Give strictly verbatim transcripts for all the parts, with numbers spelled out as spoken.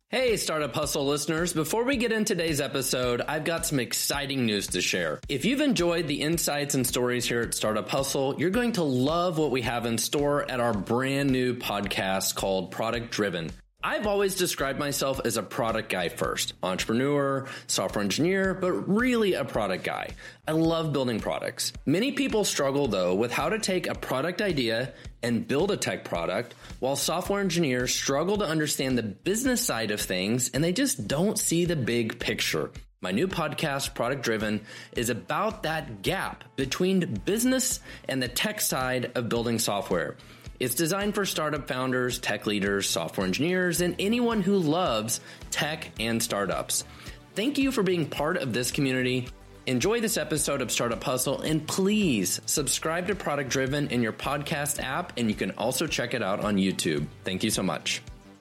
Hey, Startup Hustle listeners. Before we get into today's episode, I've got some exciting news to share. If you've enjoyed the insights and stories here at Startup Hustle, you're going to love what we have in store at our brand new podcast called Product Driven. I've always described myself as a product guy first, entrepreneur, software engineer, but really a product guy. I love building products. Many people struggle though with how to take a product idea and build a tech product, while software engineers struggle to understand the business side of things and they just don't see the big picture. My new podcast, Product Driven, is about that gap between business and the tech side of building software. It's designed for startup founders, tech leaders, software engineers, and anyone who loves tech and startups. Thank you for being part of this community. Enjoy this episode of Startup Hustle, and please subscribe to Product Driven in your podcast app, and you can also check it out on YouTube. Thank you so much.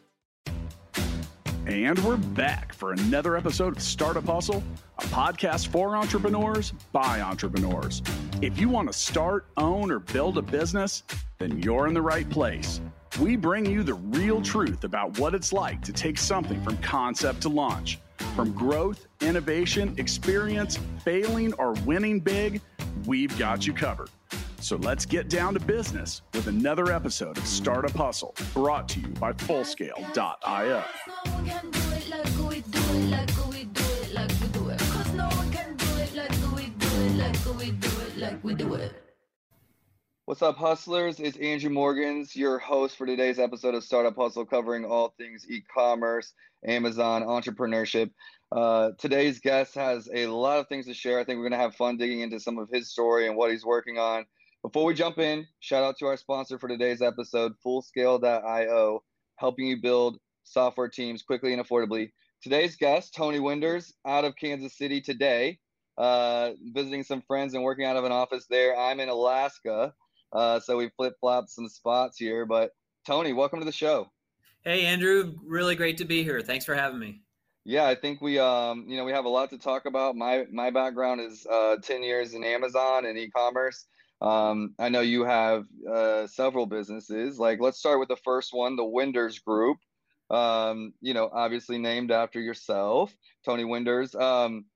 And we're back for another episode of Startup Hustle, a podcast for entrepreneurs by entrepreneurs. If you want to start, own, or build a business, then you're in the right place. We bring you the real truth about what it's like to take something from concept to launch. From growth, innovation, experience, failing, or winning big, we've got you covered. So let's get down to business with another episode of Startup Hustle, brought to you by Fullscale dot io. What's up, hustlers? It's Andrew Morgans, your host for today's episode of Startup Hustle, covering all things e-commerce, Amazon, entrepreneurship. Uh, today's guest has a lot of things to share. I think we're going to have fun digging into some of his story and what he's working on. Before we jump in, shout out to our sponsor for today's episode, Fullscale dot io, helping you build software teams quickly and affordably. Today's guest, Tony Winders, out of Kansas City today, uh, visiting some friends and working out of an office there. I'm in Alaska. Uh, so we flip-flopped some spots here, but Tony, welcome to the show. Hey, Andrew, really great to be here. Thanks for having me. Yeah, I think we, um, you know, we have a lot to talk about. My, my background is, uh, ten years in Amazon and e-commerce. Um, I know you have, uh, several businesses. Like, let's start with the first one, the Winders Group, um, you know, obviously named after yourself, Tony Winders. Um,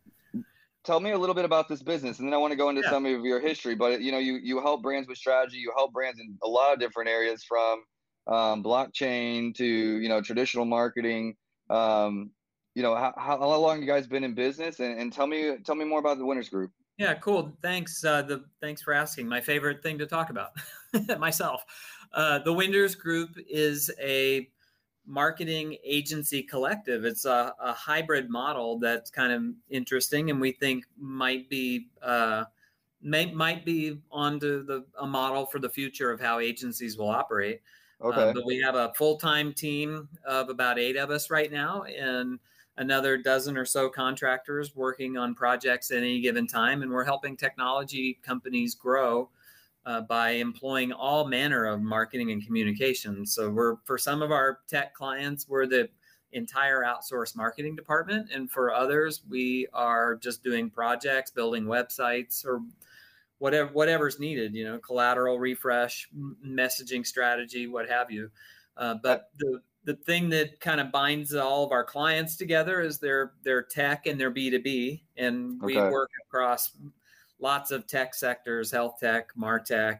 Tell me a little bit about this business, and then I want to go into yeah. some of your history. But, you know, you, you help brands with strategy. You help brands in a lot of different areas, from um, blockchain to, you know, traditional marketing. Um, you know, how, how long have you guys been in business? And, and tell me tell me more about the Winders Group. Yeah, cool. Thanks. Uh, the thanks for asking. My favorite thing to talk about myself. Uh, the Winders Group is a marketing agency collective. It's a, a hybrid model that's kind of interesting, and we think might be uh, may, might be onto the a model for the future of how agencies will operate. Okay. Uh, but we have a full-time team of about eight of us right now, and another dozen or so contractors working on projects at any given time, and we're helping technology companies grow Uh, by employing all manner of marketing and communication. So we're, for some of our tech clients, we're the entire outsourced marketing department. And for others, we are just doing projects, building websites, or whatever, whatever's needed, you know, collateral refresh, messaging strategy, what have you. Uh, but the, the thing that kind of binds all of our clients together is their, their tech and their B two B. And we okay. work across lots of tech sectors, health tech, MarTech.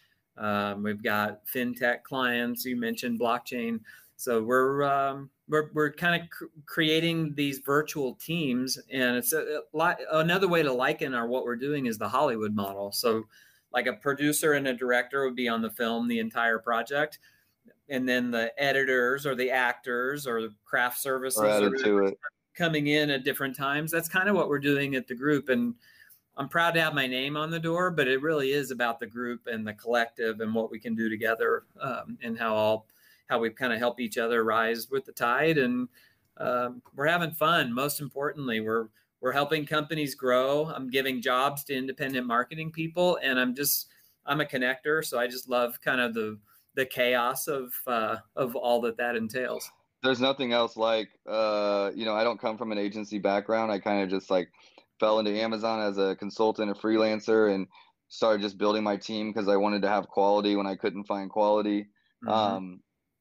Um, we've got fintech clients. You mentioned blockchain. So we're um, we're we're kind of cr- creating these virtual teams, and it's a, a lot, another way to liken our what we're doing is the Hollywood model. So, like a producer and a director would be on the film the entire project, and then the editors or the actors or the craft services are to it. coming in at different times. That's kind of what we're doing at the group, and I'm proud to have my name on the door, but it really is about the group and the collective and what we can do together, um, and how all how we kind of help each other rise with the tide. And um, we're having fun. Most importantly, we're we're helping companies grow. I'm giving jobs to independent marketing people, and I'm just I'm a connector, so I just love kind of the the chaos of uh, of all that that entails. There's nothing else like uh, you know. I don't come from an agency background. I kind of just like fell into Amazon as a consultant, a freelancer, and started just building my team because I wanted to have quality when I couldn't find quality. Mm-hmm. Um,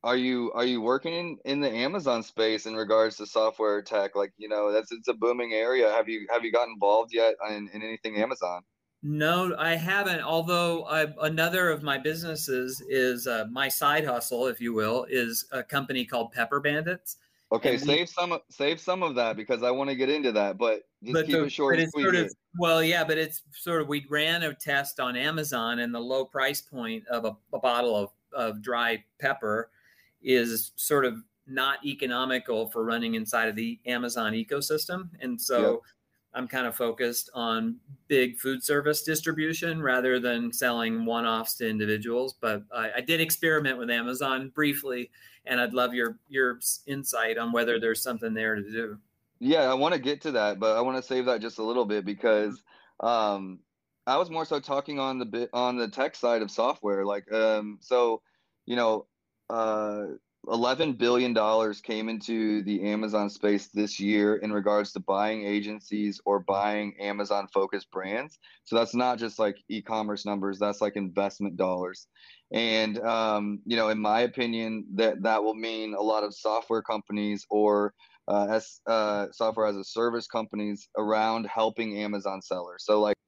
are you are you working in, in the Amazon space in regards to software tech? Like, you know, that's it's a booming area. Have you have you got involved yet in, in anything Amazon? No, I haven't. Although I, another of my businesses is uh, my side hustle, if you will, is a company called Pepper Bandits. Okay, And we, save some save some of that because I want to get into that, but just but keep the, it short but and it's sweet sort here. of well, yeah, but it's sort of we ran a test on Amazon, and the low price point of a, a bottle of of dry pepper is sort of not economical for running inside of the Amazon ecosystem, and so. Yep. I'm kind of focused on big food service distribution rather than selling one-offs to individuals. But I, I did experiment with Amazon briefly, and I'd love your your insight on whether there's something there to do. Yeah, I want to get to that, but I want to save that just a little bit because um, I was more so talking on the bit on the tech side of software. Like, um, so, you know, uh, eleven billion dollars came into the Amazon space this year in regards to buying agencies or buying Amazon focused brands. So that's not just like e-commerce numbers, that's like investment dollars. And, um, you know, in my opinion, that that will mean a lot of software companies or uh, as uh, software as a service companies around helping Amazon sellers. So like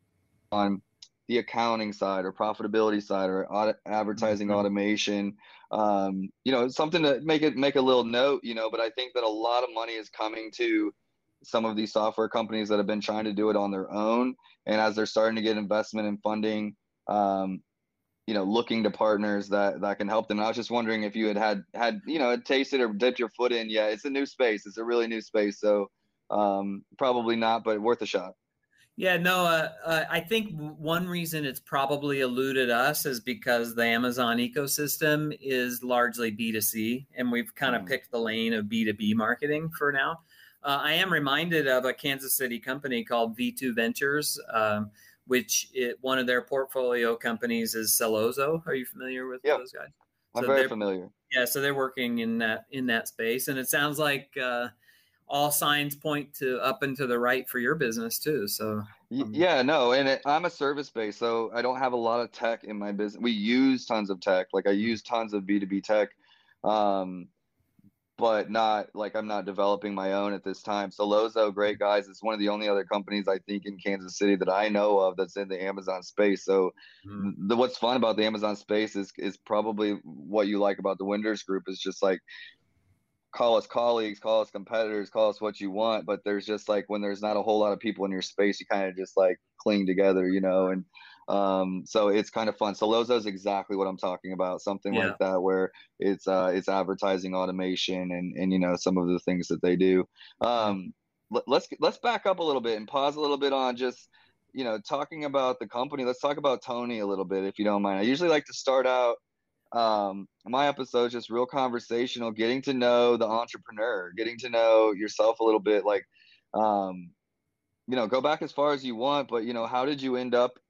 on the accounting side or profitability side or audit, advertising Mm-hmm. automation, um, you know, something to make it make a little note, you know, but I think that a lot of money is coming to some of these software companies that have been trying to do it on their own. And as they're starting to get investment and funding, um, you know, looking to partners that that can help them. And I was just wondering if you had had had you know had tasted or dipped your foot in. Yeah, it's a new space. It's a really new space. So um, probably not, but worth a shot. Yeah, no, uh, uh, I think one reason it's probably eluded us is because the Amazon ecosystem is largely B two C, and we've kind of Mm. picked the lane of B two B marketing for now. Uh, I am reminded of a Kansas City company called V two Ventures, um, which it, one of their portfolio companies is Sellozo. Are you familiar with Yeah, those guys? I'm So very they're- familiar. Yeah, so they're working in that in that space, and it sounds like uh, all signs point to up and to the right for your business too. So Y- um, Yeah, no, and it, I'm a service based, so I don't have a lot of tech in my business. We use tons of tech, like I use tons of B two B tech, um, but not like I'm not developing my own at this time. So Lozo, great guys. It's one of the only other companies I think in Kansas City that I know of that's in the Amazon space. So mm, the what's fun about the Amazon space is is probably what you like about the Winders Group is just like call us colleagues, call us competitors, call us what you want. But there's just like when there's not a whole lot of people in your space, you kind of just like cling together, you know. And um, so it's kind of fun. So Lozo is exactly what I'm talking about, something yeah. like that, where it's uh, it's advertising automation and and you know some of the things that they do. Um, let, let's let's back up a little bit and pause a little bit on just you know talking about the company. Let's talk about Tony a little bit, if you don't mind. I usually like to start out um my episode's just real conversational, getting to know the entrepreneur, getting to know yourself a little bit, like um you know go back as far as you want, but you know how did you end up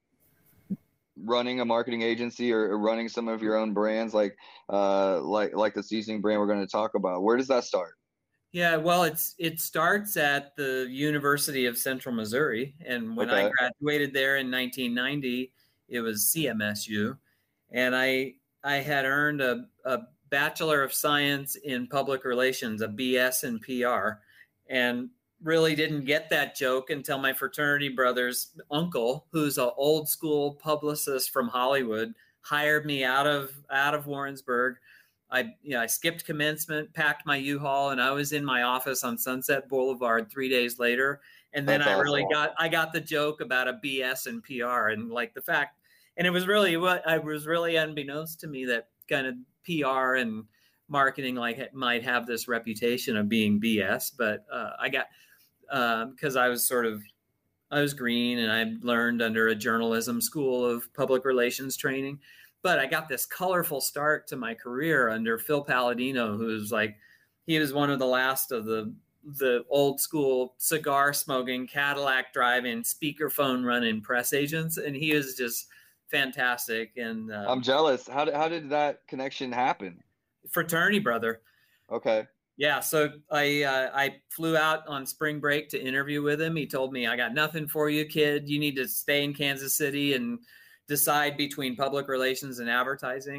running a marketing agency or, or running some of your own brands like uh like like the seasoning brand we're going to talk about? Where does that start? Yeah, well, it's it starts at the University of Central Missouri, and when I Okay. graduated there in nineteen ninety, it was C M S U, and I I had earned a, a Bachelor of Science in Public Relations, a B S in P R, and really didn't get that joke until my fraternity brother's uncle, who's an old school publicist from Hollywood, hired me out of out of Warrensburg. I, you know, I skipped commencement, packed my U-Haul, and I was in my office on Sunset Boulevard three days later. And then That's I really awesome. got, I got the joke about a B S and P R, and like the fact, and it was really what I was really unbeknownst to me that kind of P R and marketing like it might have this reputation of being B S. But uh, I got because um, I was sort of I was green, and I learned under a journalism school of public relations training. But I got this colorful start to my career under Phil Palladino, who was like, he was one of the last of the the old school cigar smoking, Cadillac driving, speakerphone running press agents, and he was just fantastic. And um, I'm jealous. How did, how did that connection happen? fraternity brother. Okay. Yeah, so I uh, I flew out on spring break to interview with him. He told me, I got nothing for you, kid. You need to stay in Kansas City and decide between public relations and advertising.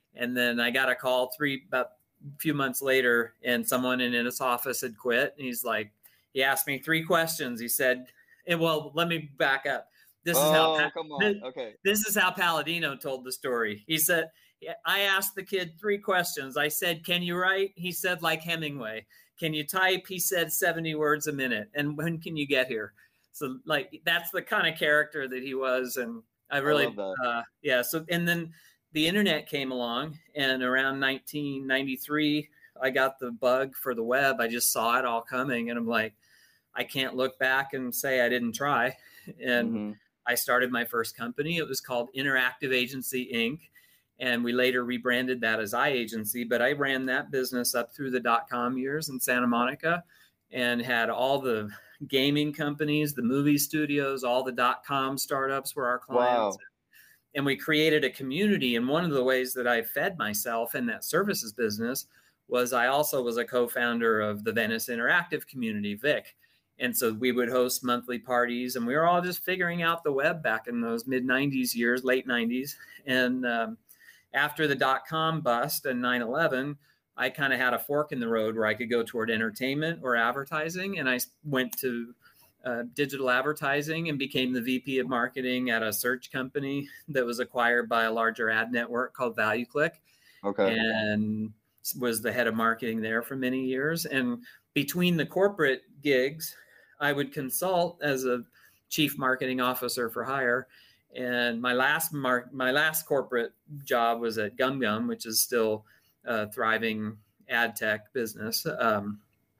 And then I got a call three, about a few months later, and someone in his office had quit. And he's like, he asked me three questions. He said, and well, let me back up. This is oh, how, pa- come on. This, okay. This is how Palladino told the story. He said, I asked the kid three questions. I said, can you write? He said, like Hemingway. Can you type? He said seventy words a minute. And when can you get here? So like, that's the kind of character that he was. And I really, I love that. Uh, yeah. So, and then the internet came along, and around nineteen ninety-three, I got the bug for the web. I just saw it all coming, and I'm like, I can't look back and say I didn't try. And mm-hmm. I started my first company. It was called Interactive Agency, Incorporated. And we later rebranded that as iAgency, but I ran that business up through the dot-com years in Santa Monica and had all the gaming companies, the movie studios, all the dot-com startups were our clients. Wow. And we created a community. And one of the ways that I fed myself in that services business was I also was a co-founder of the Venice Interactive community, V I C. And so we would host monthly parties, and we were all just figuring out the web back in those mid nineties years, late nineties. And um, after the dot-com bust and nine eleven, I kind of had a fork in the road where I could go toward entertainment or advertising. And I went to uh, digital advertising and became the V P of marketing at a search company that was acquired by a larger ad network called ValueClick. Okay. And was the head of marketing there for many years. And between the corporate gigs, I would consult as a chief marketing officer for hire. And my last mark, my last corporate job was at GumGum, which is still a thriving ad tech business. Um,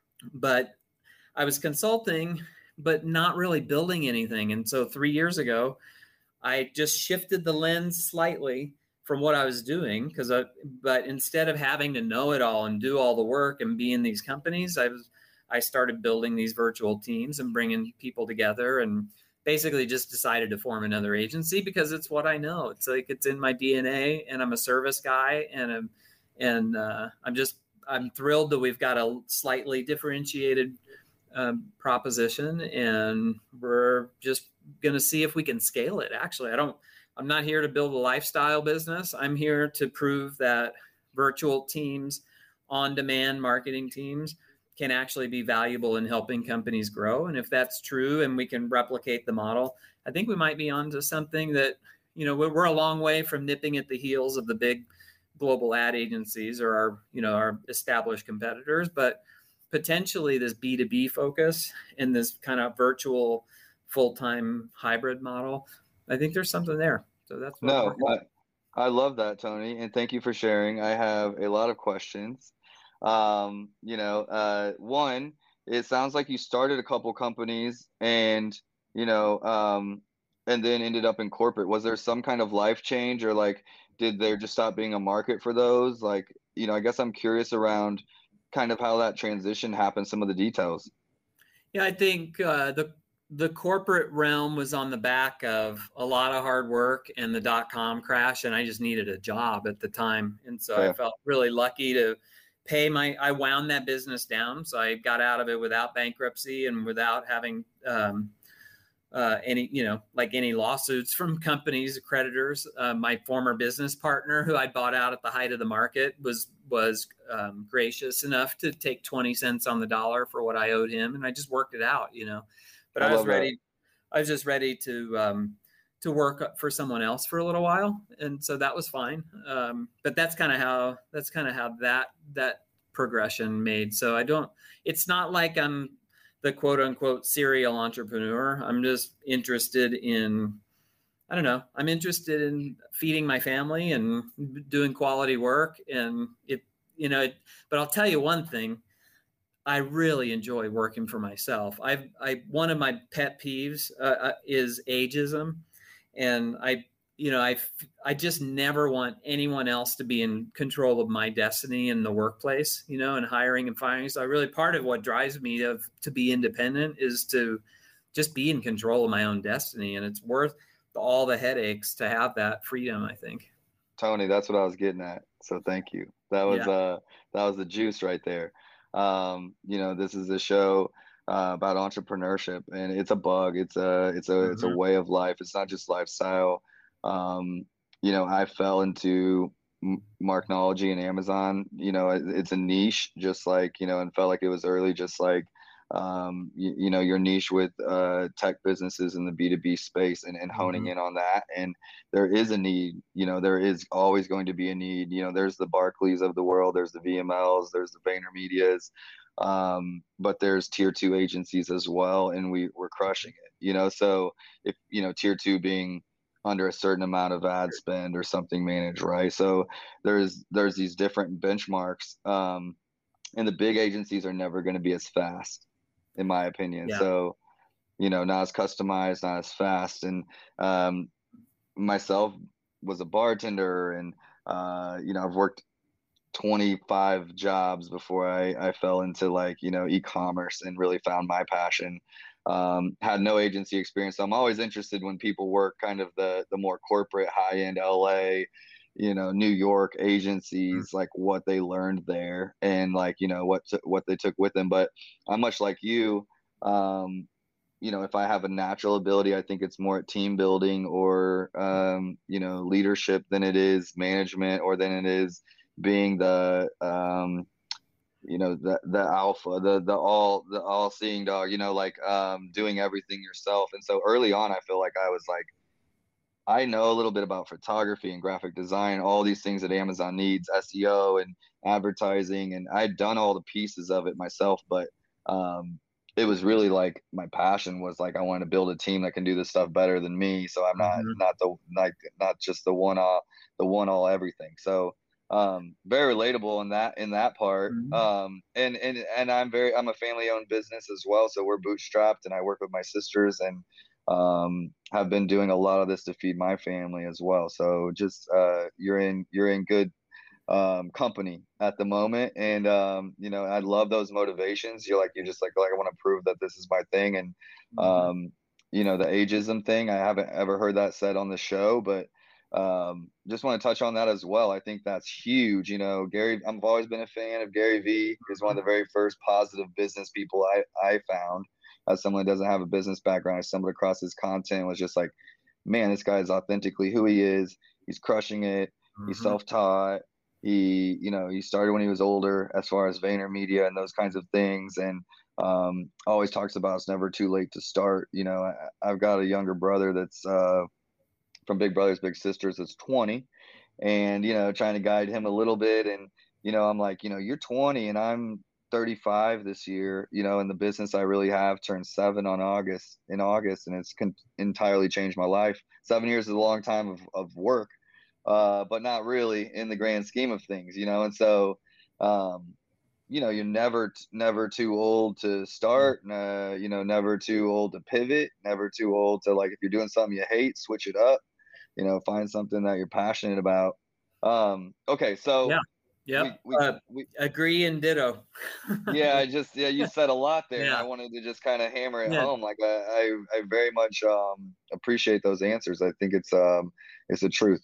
but I was consulting, but not really building anything. And so three years ago, I just shifted the lens slightly from what I was doing, because I, but instead of having to know it all and do all the work and be in these companies, I was, I started building these virtual teams and bringing people together, and basically just decided to form another agency because it's what I know. It's like, it's in my D N A, and I'm a service guy, and I'm, and uh, I'm just, I'm thrilled that we've got a slightly differentiated um, proposition, and we're just going to see if we can scale it. Actually, I don't, I'm not here to build a lifestyle business. I'm here to prove that virtual teams, on-demand marketing teams can actually be valuable in helping companies grow. And if that's true and we can replicate the model, I think we might be onto something that, you know, we're a long way from nipping at the heels of the big global ad agencies or our, you know, our established competitors, but potentially this B two B focus and this kind of virtual full-time hybrid model, I think there's something there. So that's what no, I, I love that, Tony, and thank you for sharing. I have a lot of questions. Um, you know, uh, one, it sounds like you started a couple companies and, you know, um, and then ended up in corporate. Was there some kind of life change, or like, did there just stop being a market for those? Like, you know, I guess I'm curious around kind of how that transition happened, some of the details. Yeah, I think uh, the the corporate realm was on the back of a lot of hard work and the dot-com crash, and I just needed a job at the time. And so yeah. I felt really lucky to pay my, I wound that business down. So I got out of it without bankruptcy and without having um, uh, any, you know, like any lawsuits from companies, creditors. Uh, my former business partner, who I bought out at the height of the market, was, was um, gracious enough to take twenty cents on the dollar for what I owed him. And I just worked it out, you know. But I, I was ready. That. I was just ready to um, to work for someone else for a little while, and so that was fine. Um, but that's kind of how that's kind of how that that progression made. So I don't. It's not like I'm the quote unquote serial entrepreneur. I'm just interested in. I don't know. I'm interested in feeding my family and doing quality work, and it. You know. It, but I'll tell you one thing. I really enjoy working for myself. I've, I, one of my pet peeves uh, is ageism. And I, you know, I, I just never want anyone else to be in control of my destiny in the workplace, you know, and hiring and firing. So I really, part of what drives me of, to be independent is to just be in control of my own destiny. And it's worth all the headaches to have that freedom, I think. Tony, that's what I was getting at. So thank you. That was, yeah. uh, that was the juice right there. Um, you know, this is a show uh, about entrepreneurship, and it's a bug. It's a, it's a, mm-hmm. it's a way of life. It's not just lifestyle. Um, you know, I fell into Marknology and Amazon, you know, it, it's a niche, just like, you know, and felt like it was early, just like, um, you, you know, your niche with uh, tech businesses in the B two B space and, and honing Mm-hmm. in on that. And there is a need, you know, there is always going to be a need. You know, there's the Barclays of the world, there's the V M Ls, there's the VaynerMedias, um, but there's tier two agencies as well. And we, we're crushing it, you know, so if, you know, tier two being under a certain amount of ad spend or something managed, right? So there's there's these different benchmarks, um, and the big agencies are never going to be as fast, in my opinion. Yeah. So, you know, not as customized, not as fast. And um, myself was a bartender, and uh, you know, I've worked twenty-five jobs before I, I fell into like, you know, e-commerce and really found my passion. Um, had no agency experience. So I'm always interested when people work kind of the, the more corporate high end L A, you know, New York agencies, Mm-hmm. like what they learned there and like, you know, what, t- what they took with them. But I'm much like you. Um, you know, if I have a natural ability, I think it's more at team building or, um, you know, leadership than it is management or than it is being the, um, you know, the, the alpha, the, the all, the all seeing dog, you know, like, um, doing everything yourself. And so early on, I feel like I was like, I know a little bit about photography and graphic design, all these things that Amazon needs, S E O and advertising. And I'd done all the pieces of it myself, but, um, it was really like my passion was like I want to build a team that can do this stuff better than me. So I'm not Mm-hmm. not the like not just the one all the one all everything. So um, very relatable in that in that part. Mm-hmm. Um, and and and I'm very I'm a family owned business as well. So we're bootstrapped, and I work with my sisters and um, have been doing a lot of this to feed my family as well. So just uh, you're in you're in good um, company at the moment. And, um, you know, I love those motivations. You're like, you're just like, like, I want to prove that this is my thing. And, Mm-hmm. um, you know, the ageism thing, I haven't ever heard that said on the show, but, um, just want to touch on that as well. I think that's huge. You know, Gary, I've always been a fan of Gary Vee. He's one of the very first positive business people I, I found as someone who doesn't have a business background. I stumbled across his content and was just like, man, this guy is authentically who he is. He's crushing it. He's Mm-hmm. self-taught. He, you know, he started when he was older as far as VaynerMedia and those kinds of things. And um, always talks about it's never too late to start. You know, I, I've got a younger brother that's uh, from Big Brothers Big Sisters that's twenty, and, you know, trying to guide him a little bit. And, you know, I'm like, you know, you're twenty and I'm thirty-five this year, you know, and the business I really have turned seven on August in August, and it's con- entirely changed my life. Seven years is a long time of, of work, uh, but not really in the grand scheme of things, you know? And so, um, you know, you're never, never too old to start, uh, you know, never too old to pivot, never too old to, like, if you're doing something you hate, switch it up, you know, find something that you're passionate about. Um, okay. So Yeah. Yep. we, we, Uh, we, agree and ditto. yeah, I just, yeah, you said a lot there, and I Yeah. wanted to just kind of hammer it Yeah. home. Like, I, I, I very much, um, appreciate those answers. I think it's, um, it's the truth.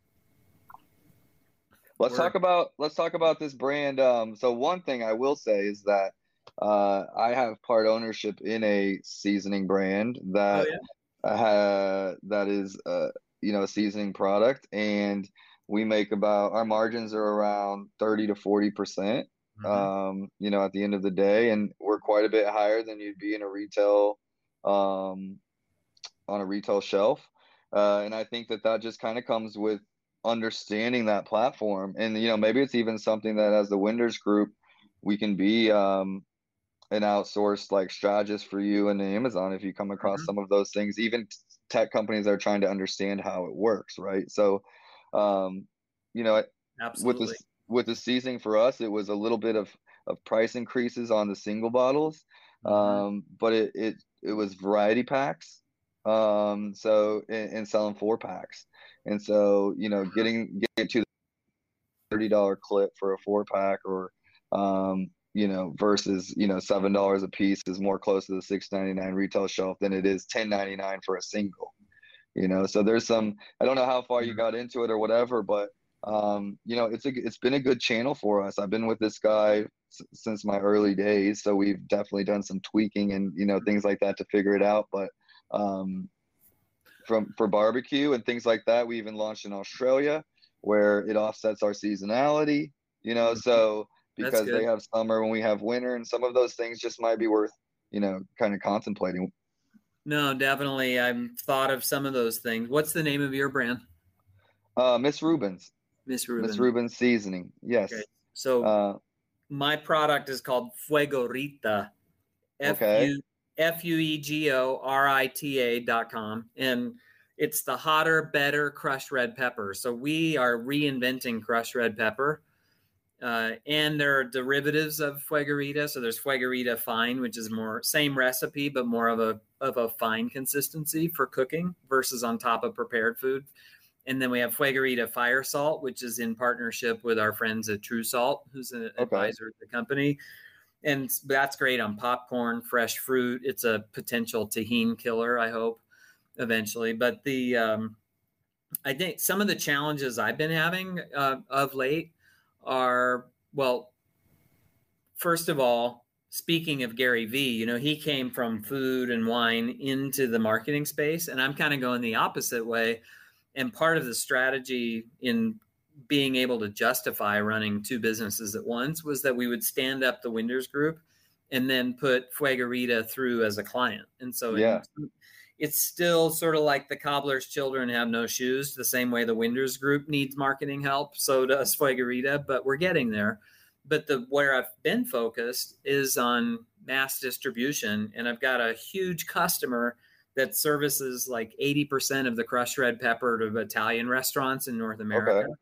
Let's We're- talk about let's talk about this brand. Um, so one thing I will say is that uh, I have part ownership in a seasoning brand Oh that yeah. uh, that is uh, you know, a seasoning product, and we make about our margins are around thirty to forty percent. Mm-hmm. Um, you know, at the end of the day, and we're quite a bit higher than you'd be in a retail um, on a retail shelf. Uh, and I think that that just kind of comes with understanding that platform. And, you know, maybe it's even something that as the Winders Group, we can be um, an outsourced like strategist for you and Amazon if you come across Mm-hmm. some of those things, even t- tech companies are trying to understand how it works, right? So, um, you know, with Absolutely. this with the seasoning for us, it was a little bit of of price increases on the single bottles, Mm-hmm. um, but it, it it was variety packs, um, so and, and selling four packs, and so, you know, getting getting to the thirty dollar clip for a four pack, or um, you know, versus, you know, seven dollars a piece is more close to the six ninety-nine retail shelf than it is ten ninety-nine for a single. You know, so there's some, I don't know how far you got into it or whatever, but um, you know, it's a it's been a good channel for us. I've been with this guy s- since my early days, so we've definitely done some tweaking and, you know, things like that to figure it out. But um, from for barbecue and things like that, we even launched in Australia. where it offsets our seasonality, you know, so because they have summer when we have winter, and some of those things just might be worth, you know, kind of contemplating. No, definitely. I've thought of some of those things. What's the name of your brand? Uh, Miss Rubens. Miss Rubens. Miss Rubens seasoning. Yes. Okay. So uh, my product is called Fuegorita. Okay. F U E G O R I T A dot com. And it's the hotter, better crushed red pepper. So we are reinventing crushed red pepper. Uh, and there are derivatives of Fuegorita. So there's Fuegorita Fine, which is more same recipe, but more of a of a fine consistency for cooking versus on top of prepared food. And then we have Fuegorita Fire Salt, which is in partnership with our friends at True Salt, who's an okay. advisor at the company. And that's great on popcorn, fresh fruit. It's a potential tahini killer, I hope, eventually. But the um, I think some of the challenges I've been having uh, of late are, well, first of all, speaking of Gary Vee, you know, he came from food and wine into the marketing space, and I'm kind of going the opposite way. And part of the strategy in being able to justify running two businesses at once was that we would stand up the Winders Group and then put Fuegorita through as a client. And so yeah. it, it's still sort of like the cobbler's children have no shoes, the same way the Winders Group needs marketing help. So does Fuegorita, but we're getting there. But the where I've been focused is on mass distribution. And I've got a huge customer that services like eighty percent of the crushed red pepper to Italian restaurants in North America. Okay.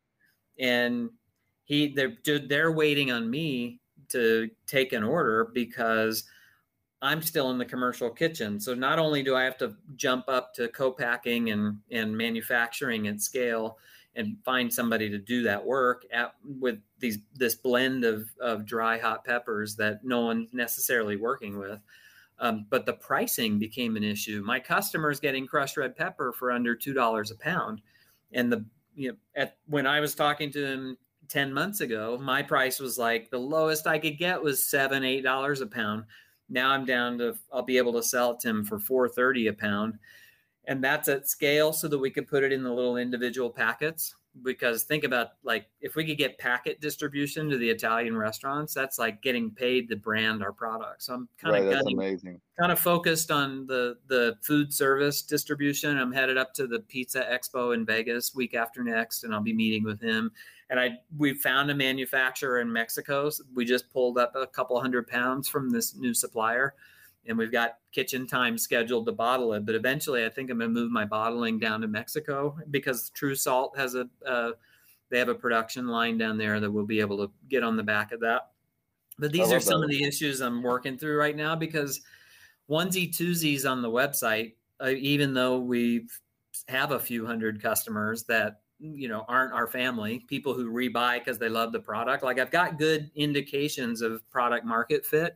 And he they're they're waiting on me to take an order because I'm still in the commercial kitchen. So not only do I have to jump up to co-packing and, and manufacturing at scale and find somebody to do that work at, with these this blend of, of dry hot peppers that no one's necessarily working with. Um, but the pricing became an issue. My customer's getting crushed red pepper for under two dollars a pound. And the you know, at when I was talking to him ten months ago, my price was like the lowest I could get was seven, eight dollars a pound. Now I'm down to, I'll be able to sell it to him for four thirty a pound. And that's at scale so that we could put it in the little individual packets. Because think about, like, if we could get packet distribution to the Italian restaurants, that's like getting paid to brand our product. So I'm kind right, of that's gunning, amazing. kind of focused on the the food service distribution. I'm headed up to the Pizza Expo in Vegas week after next, and I'll be meeting with him. And I we found a manufacturer in Mexico. So we just pulled up a couple hundred pounds from this new supplier. And we've got kitchen time scheduled to bottle it. But eventually, I think I'm going to move my bottling down to Mexico because True Salt has a, uh, they have a production line down there that we'll be able to get on the back of that. But these are some that. of the issues I'm working through right now because onesie twosies on the website, uh, even though we have a few hundred customers that, you know, aren't our family, people who rebuy because they love the product. Like I've got good indications of product market fit.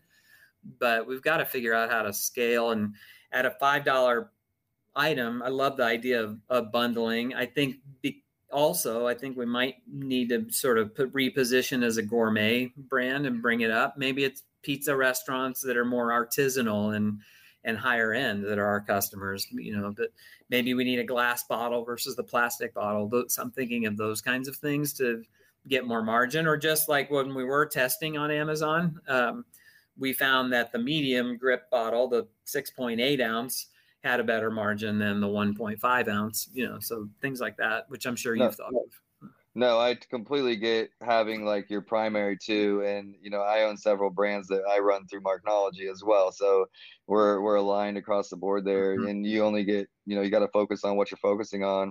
But we've got to figure out how to scale. And at a five dollar item, I love the idea of, of bundling. I think be, also, I think we might need to sort of put reposition as a gourmet brand and bring it up. Maybe it's pizza restaurants that are more artisanal and, and higher end that are our customers, you know, but maybe we need a glass bottle versus the plastic bottle. So I'm thinking of those kinds of things to get more margin, or just like when we were testing on Amazon, um, we found that the medium grip bottle, the six point eight ounce, had a better margin than the one point five ounce, you know, so things like that, which I'm sure you've no, thought of. No, I completely get having like your primary too. And, you know, I own several brands that I run through Marknology as well. So we're, we're aligned across the board there. Mm-hmm. And you only get, you know, you got to focus on what you're focusing on.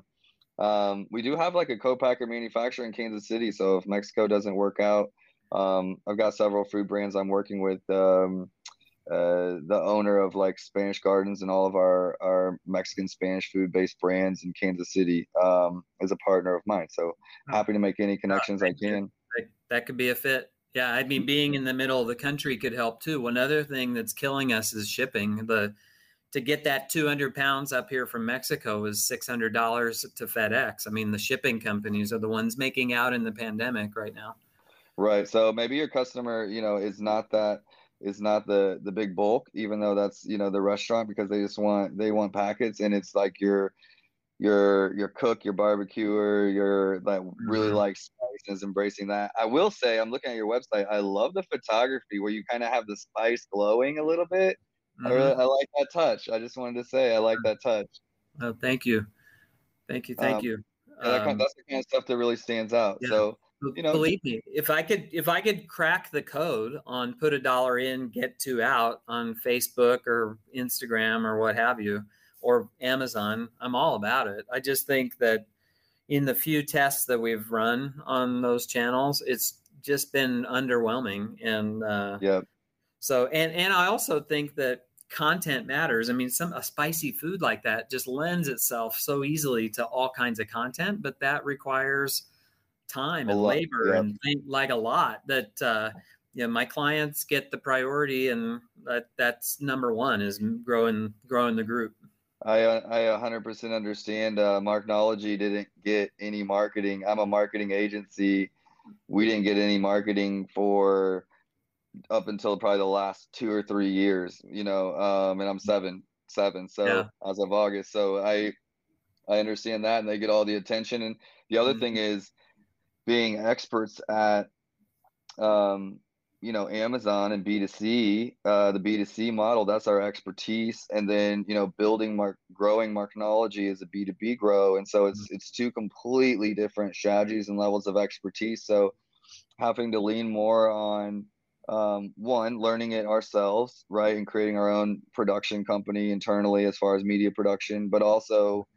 Um, we do have like a co-packer manufacturer in Kansas City. So if Mexico doesn't work out, Um, I've got several food brands I'm working with. Um, uh, the owner of like Spanish Gardens and all of our, our Mexican Spanish food based brands in Kansas City um, is a partner of mine. So happy to make any connections uh, I can. That, that could be a fit. Yeah. I mean, being in the middle of the country could help too. One other thing that's killing us is shipping. The to get that two hundred pounds up here from Mexico is six hundred dollars to FedEx. I mean, the shipping companies are the ones making out in the pandemic right now. Right. So maybe your customer, you know, is not that is not the the big bulk, even though that's, you know, the restaurant, because they just want they want packets, and it's like your your your cook, your barbecuer, your that really Mhm. like spice and is embracing that. I will say, I'm looking at your website. I love the photography where you kind of have the spice glowing a little bit. I really Mhm. I like that touch. I just wanted to say I like that touch. Oh, thank you. Thank you. Thank Um, you. yeah, that kind Um, that's the kind of stuff that really stands out. yeah. So, B- you know, Believe me, if I could, if I could crack the code on put a dollar in, get two out on Facebook or Instagram or what have you, or Amazon, I'm all about it. I just think that in the few tests that we've run on those channels, it's just been underwhelming. And uh, yeah, so, and and I also think that content matters. I mean, some a spicy food like that just lends itself so easily to all kinds of content, but that requires time a and lot. labor Yeah. and think like a lot that uh, you know, my clients get the priority, and that that's number one is growing growing the group. I uh, I one hundred percent understand. Uh, Marknology didn't get any marketing. I'm a marketing agency. We didn't get any marketing for up until probably the last two or three years, you know, um, and I'm seven, seven. Yeah. So as of August, so I, I understand that, and they get all the attention. And the other thing Mhm. is being experts at, um, you know, Amazon and B two C, uh, the B two C model, that's our expertise. And then, you know, building mark, growing Marknology is a B two B grow. And so it's, it's two completely different strategies and levels of expertise. So having to lean more on, um, one, learning it ourselves, right, and creating our own production company internally as far as media production, but also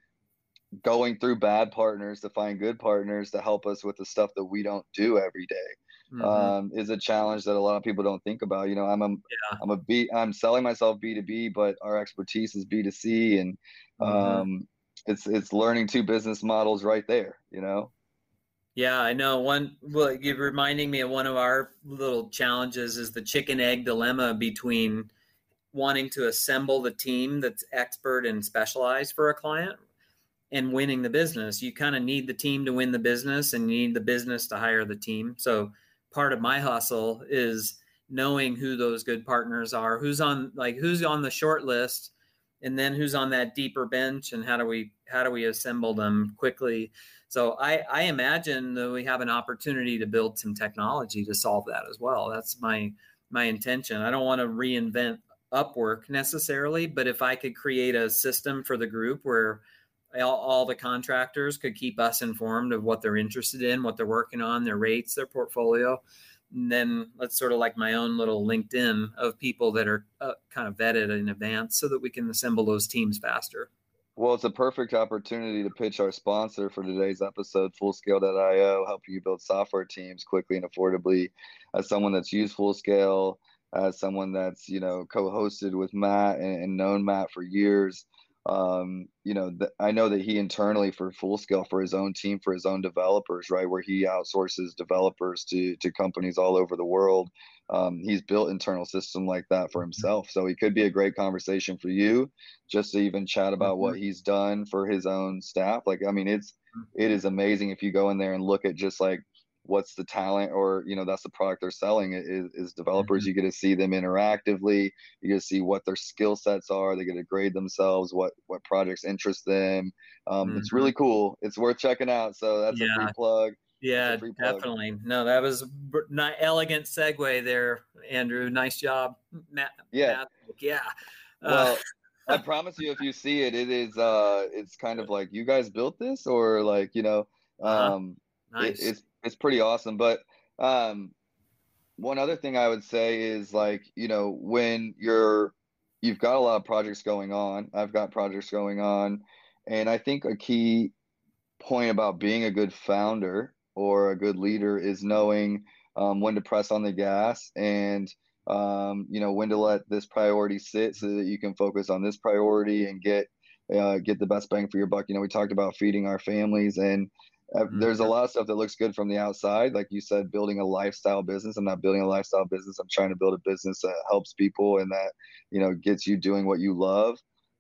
going through bad partners to find good partners to help us with the stuff that we don't do every day, Mhm. um, is a challenge that a lot of people don't think about. You know, I'm a Yeah. I'm a B I'm selling myself B two B, but our expertise is B two C, and Mhm. um, it's it's learning two business models right there. You know. Yeah, I know. One, well, you're reminding me of one of our little challenges is the chicken egg dilemma between wanting to assemble the team that's expert and specialized for a client and winning the business. You kind of need the team to win the business, and you need the business to hire the team. So part of my hustle is knowing who those good partners are, who's on like who's on the short list, and then who's on that deeper bench, and how do we how do we assemble them quickly. So I, I imagine that we have an opportunity to build some technology to solve that as well. That's my my intention. I don't want to reinvent Upwork necessarily, but if I could create a system for the group where all, all the contractors could keep us informed of what they're interested in, what they're working on, their rates, their portfolio. And then let's sort of like my own little LinkedIn of people that are uh, kind of vetted in advance so that we can assemble those teams faster. Well, it's a perfect opportunity to pitch our sponsor for today's episode, Fullscale dot io, helping you build software teams quickly and affordably. As someone that's used Fullscale, as someone that's, you know, co-hosted with Matt and, and known Matt for years, um, you know, th- I know that he internally for Fullscale, for his own team, for his own developers, right, where he outsources developers to to companies all over the world. Um, he's built internal system like that for himself. So he could be a great conversation for you just to even chat about Mm-hmm. what he's done for his own staff. Like, I mean, it's, it is amazing if you go in there and look at just like what's the talent, or, you know, that's the product they're selling is, is developers. Mm-hmm. You get to see them interactively. You get to see what their skill sets are. They get to grade themselves, what, what projects interest them. Um, it's Mm-hmm. really cool. It's worth checking out. So that's a free Yeah. plug. That's a Yeah, free plug. definitely. No, that was an elegant segue there, Andrew. Nice job, Matt. Yeah. Matt. Yeah. Uh, Well, I promise you, if you see it, it is, uh, it's kind of like, you guys built this, or like, you know, uh-huh. um, it, Nice. it's, it's pretty awesome. But, um, one other thing I would say is like, you know, when you're, you've got a lot of projects going on, I've got projects going on. And I think a key point about being a good founder or a good leader is knowing, um, when to press on the gas, and, um, you know, when to let this priority sit so that you can focus on this priority and get, uh, get the best bang for your buck. You know, we talked about feeding our families, and uh, there's a Mhm. lot of stuff that looks good from the outside. Like you said, building a lifestyle business. I'm not building a lifestyle business. I'm trying to build a business that helps people and that, you know, gets you doing what you love.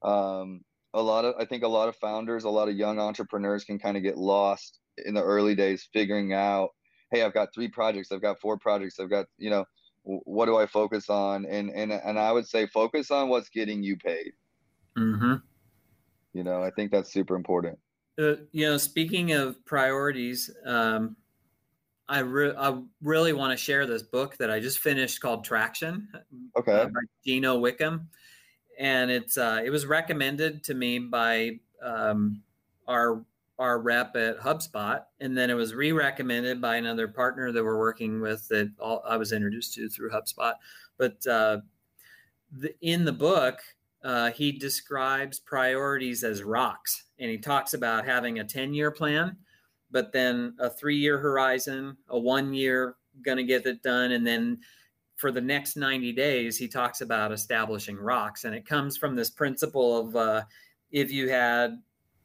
Um, a lot of, I think a lot of founders, a lot of young entrepreneurs can kind of get lost in the early days figuring out, hey, I've got three projects, I've got four projects, I've got, you know, what do I focus on? And and and I would say focus on what's getting you paid. Mhm. You know, I think that's super important. Uh, you know, speaking of priorities, um, I, re- I really want to share this book that I just finished called Traction Okay. uh, by Gino Wickham. And it's uh, it was recommended to me by um, our our rep at HubSpot, and then it was re-recommended by another partner that we're working with that all, I was introduced to through HubSpot. But uh, the, in the book, uh, he describes priorities as rocks, and he talks about having a ten-year plan, but then a three-year horizon, a one-year going to get it done, and then for the next ninety days, he talks about establishing rocks. And it comes from this principle of uh, if you had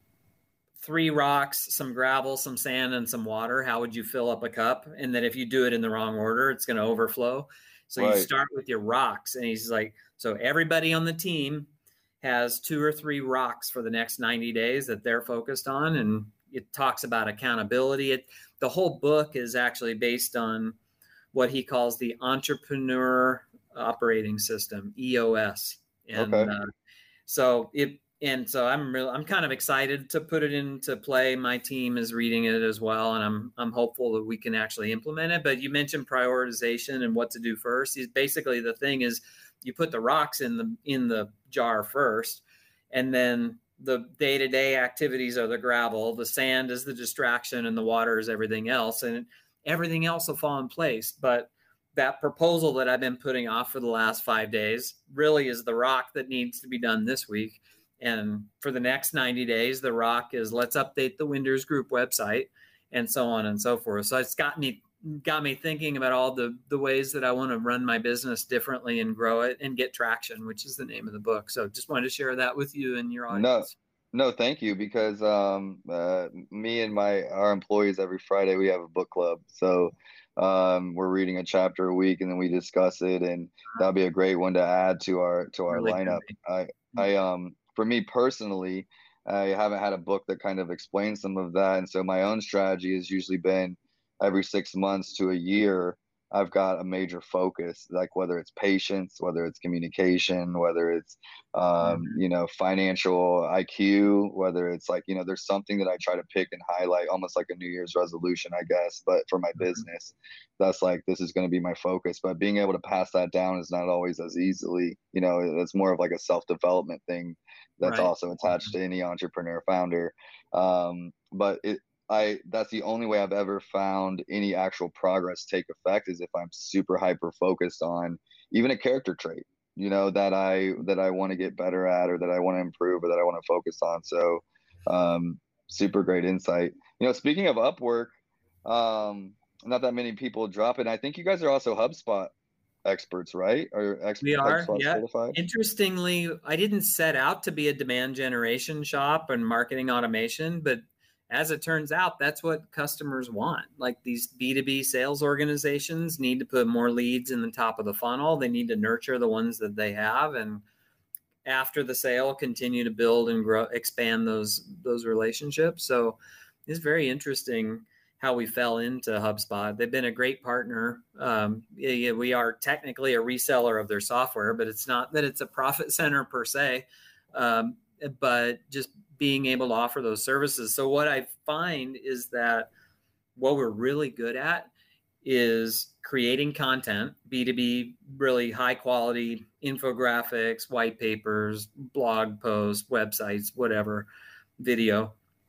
three rocks, some gravel, some sand, and some water, how would you fill up a cup? And then if you do it in the wrong order, it's going to overflow. So right. You start with your rocks. And he's like, so everybody on the team has two or three rocks for the next ninety days that they're focused on. And it talks about accountability. It, the whole book is actually based on what he calls the Entrepreneur Operating System, E O S. And okay. uh, so it, and so I'm really, I'm kind of excited to put it into play. My team is reading it as well, and I'm, I'm hopeful that we can actually implement it. But you mentioned prioritization and what to do first. Is basically the thing is you put the rocks in the, in the jar first, and then the day-to-day activities are the gravel, the sand is the distraction, and the water is everything else. And everything else will fall in place. But that proposal that I've been putting off for the last five days really is the rock that needs to be done this week. And for the next ninety days, the rock is let's update the Winders Group website and so on and so forth. So it's got me got me thinking about all the, the ways that I want to run my business differently and grow it and get traction, which is the name of the book. So just wanted to share that with you and your audience. No, no, thank you. Because um, uh, me and my our employees every Friday, we have a book club. So um, we're reading a chapter a week and then we discuss it. And that'll be a great one to add to our to our really lineup. I, I um for me personally, I haven't had a book that kind of explains some of that. And so my own strategy has usually been every six months to a year, I've got a major focus, like whether it's patience, whether it's communication, whether it's, um, mm-hmm. you know, financial I Q, whether it's like, you know, there's something that I try to pick and highlight, almost like a New Year's resolution, I guess, but for my mm-hmm. business, that's like, this is going to be my focus. But being able to pass that down is not always as easily, you know, it's more of like a self-development thing that's right. also attached mm-hmm. to any entrepreneur founder. Um, but it, I that's the only way I've ever found any actual progress take effect is if I'm super hyper focused on even a character trait, you know, that I that I want to get better at, or that I want to improve, or that I want to focus on. So um, super great insight. You know, speaking of Upwork, um, not that many people drop it. I think you guys are also HubSpot experts, right? Or ex- we are, HubSpot yeah. certified? Interestingly, I didn't set out to be a demand generation shop and marketing automation, but as it turns out, that's what customers want. Like these B two B sales organizations need to put more leads in the top of the funnel. They need to nurture the ones that they have, and after the sale, continue to build and grow, expand those those relationships. So it's very interesting how we fell into HubSpot. They've been a great partner. Um, yeah, we are technically a reseller of their software, but it's not that it's a profit center per se, um, but just being able to offer those services. So what I find is that what we're really good at is creating content, B two B, really high quality infographics, white papers, blog posts, websites, whatever, video,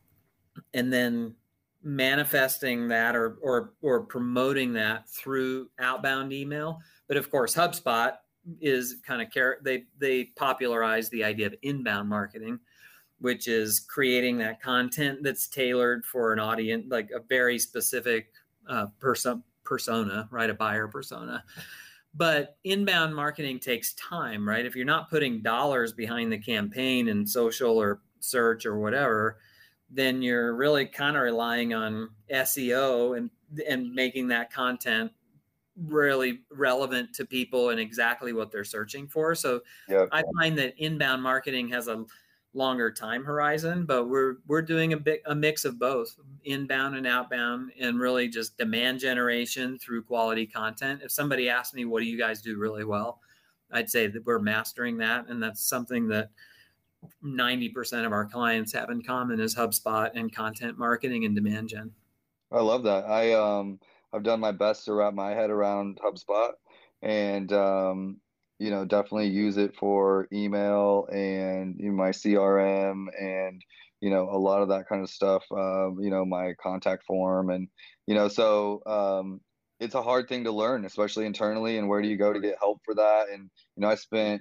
and then manifesting that or or or promoting that through outbound email. But of course, HubSpot is kind of car- they they popularized the idea of inbound marketing, which is creating that content that's tailored for an audience, like a very specific uh, person persona, right? A buyer persona. But inbound marketing takes time, right? If you're not putting dollars behind the campaign in social or search or whatever, then you're really kind of relying on S E O and and making that content really relevant to people and exactly what they're searching for. So yeah. I find that inbound marketing has a longer time horizon, but we're we're doing a bit a mix of both inbound and outbound, and really just demand generation through quality content. If somebody asked me, what do you guys do really well? I'd say that we're mastering that. And that's something that ninety percent of our clients have in common is HubSpot and content marketing and demand gen. I love that. I um I've done my best to wrap my head around HubSpot, and um you know, definitely use it for email and you know, my C R M and you know a lot of that kind of stuff. Um, you know, my contact form and you know so um it's a hard thing to learn, especially internally. And where do you go to get help for that? And you know, I spent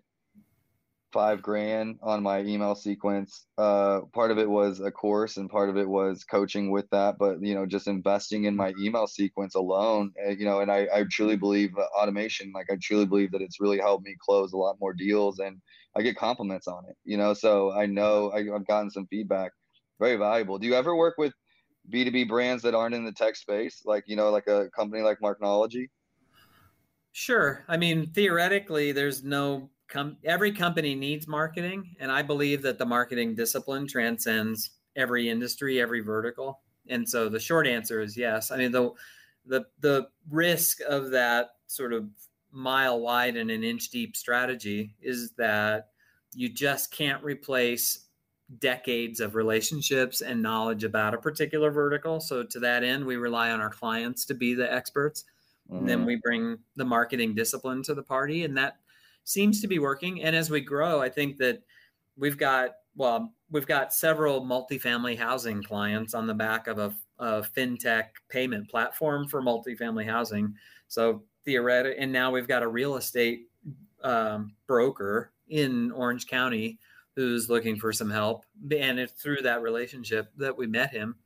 five grand on my email sequence. Uh, part of it was a course and part of it was coaching with that. But, you know, just investing in my email sequence alone, uh, you know, and I, I truly believe uh, automation, like I truly believe that it's really helped me close a lot more deals and I get compliments on it, you know, so I know I, I've gotten some feedback, very valuable. Do you ever work with B two B brands that aren't in the tech space? Like, you know, like a company like Marknology? Sure. I mean, theoretically, there's no Com- every company needs marketing, and I believe that the marketing discipline transcends every industry, every vertical. And so the short answer is yes. I mean, the the the risk of that sort of mile wide and an inch deep strategy is that you just can't replace decades of relationships and knowledge about a particular vertical. So to that end, we rely on our clients to be the experts. Mm-hmm. And then we bring the marketing discipline to the party, and that seems to be working. And as we grow, I think that we've got, well, we've got several multifamily housing clients on the back of a, a fintech payment platform for multifamily housing. So theoretically, and now we've got a real estate um, broker in Orange County who's looking for some help. And it's through that relationship that we met him.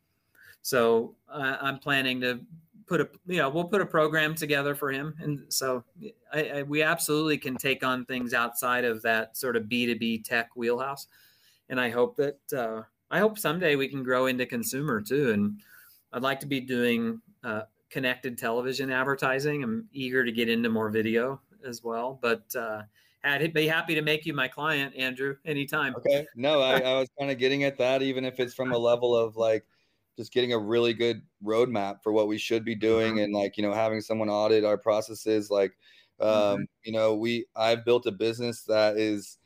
So uh, I'm planning to put a, you know, we'll put a program together for him. And so I, I, we absolutely can take on things outside of that sort of B two B tech wheelhouse. And I hope that, uh, I hope someday we can grow into consumer too. And I'd like to be doing uh, connected television advertising. I'm eager to get into more video as well, but uh, I'd be happy to make you my client, Andrew, anytime. Okay. No, I, I was kind of getting at that, even if it's from a level of like, just getting a really good roadmap for what we should be doing. Mm-hmm. And like, you know, having someone audit our processes, like, um, mm-hmm. you know, we, I've built a business that is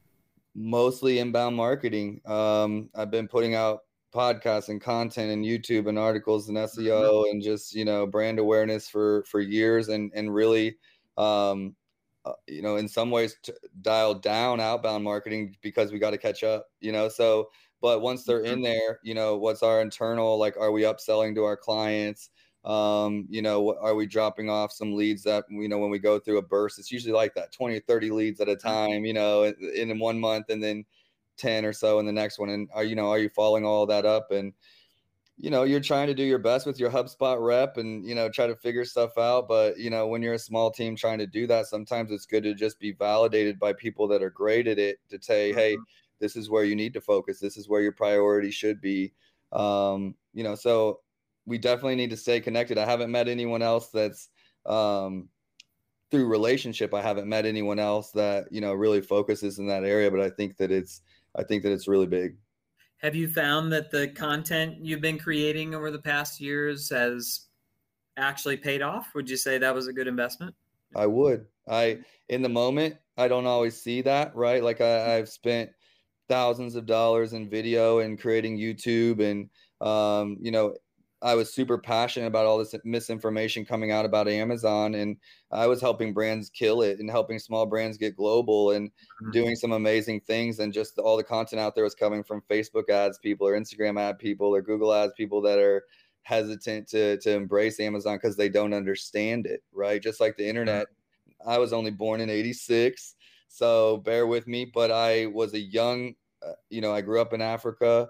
mostly inbound marketing. Um, I've been putting out podcasts and content and YouTube and articles and S E O mm-hmm. and just, you know, brand awareness for, for years and, and really, um, uh, you know, in some ways t- dialed down outbound marketing because we got to catch up, you know, so but once they're in there, you know, what's our internal, like, are we upselling to our clients? Um, you know, are we dropping off some leads that, you know, when we go through a burst, it's usually like that twenty or thirty leads at a time, you know, in, in one month and then ten or so in the next one. And are, you know, are you following all that up? And, you know, you're trying to do your best with your HubSpot rep and, you know, try to figure stuff out. But, you know, when you're a small team trying to do that, sometimes it's good to just be validated by people that are great at it to say, mm-hmm. hey, this is where you need to focus. This is where your priority should be. Um, you know, so we definitely need to stay connected. I haven't met anyone else that's um, through relationship. I haven't met anyone else that, you know, really focuses in that area, but I think that it's, I think that it's really big. Have you found that the content you've been creating over the past years has actually paid off? Would you say that was a good investment? I would. I, in the moment, I don't always see that, right? Like I, I've spent thousands of dollars in video and creating YouTube. And, um, you know, I was super passionate about all this misinformation coming out about Amazon. And I was helping brands kill it and helping small brands get global and mm-hmm. doing some amazing things. And just all the content out there was coming from Facebook ads people or Instagram ad people or Google ads people that are hesitant to, to embrace Amazon because they don't understand it, right? Just like the internet. Mm-hmm. I was only born in eighty-six. So bear with me, but I was a young, uh, you know, I grew up in Africa.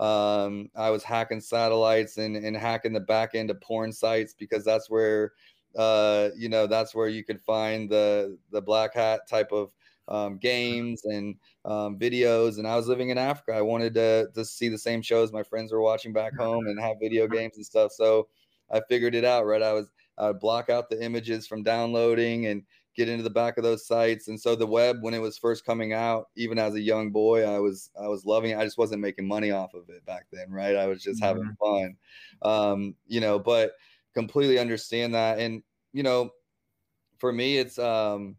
Um, I was hacking satellites and, and hacking the back end of porn sites because that's where, uh, you know, that's where you could find the, the black hat type of um, games and um, videos. And I was living in Africa. I wanted to, to see the same shows my friends were watching back home and have video games and stuff. So I figured it out, right? I was, I would block out the images from downloading and get into the back of those sites. And so the web, when it was first coming out, even as a young boy, I was, I was loving it. I just wasn't making money off of it back then. Right. I was just mm-hmm. having fun, um, you know, but completely understand that. And, you know, for me, it's, um,